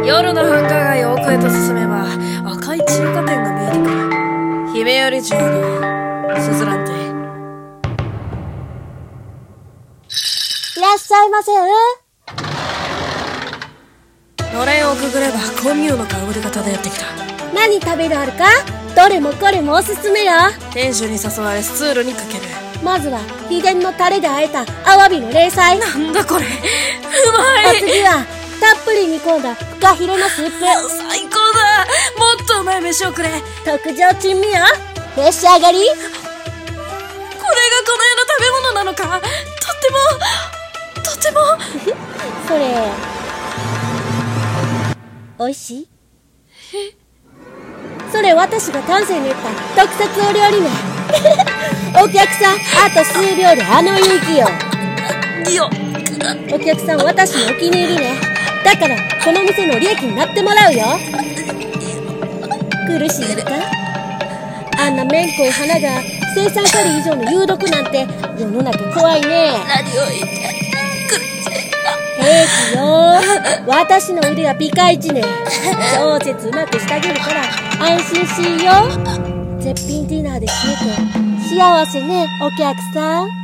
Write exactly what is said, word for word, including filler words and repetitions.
夜の繁華街を奥へと進めば赤い中華店が見えてくる。姫より城のスズランテ。 いらっしゃいませ。 のれんをくぐればコミューの香りが漂ってきた。 何食べるあるか？どれもこれもおすすめよ。 店主に誘われスツールにかける。 まずは秘伝のタレで和えたアワビの冷菜。 なんだこれ、うまい。 お次はたっぷり煮込んだフカヒレのスープ。 最高だ。もっとうまい飯をくれ。 特上珍味よ。召し上がり。 これがこの世の食べ物なのか。とってもとってもそれおいしい？それ私が丹精に言った特撮お料理名。お客さん、あと数秒であの世行きよ。 いや、 お客さん私のお気に入りね。だからこの店の利益になってもらうよ。苦しいのか？あんなめんこい花が青酸カリ以上の有毒なんて世の中怖いね。 何を言って苦しい。 平気よ。私の腕はピカイチね。超絶うまくしてあげるから安心しよう。絶品ディナーで締めて幸せね、お客さん。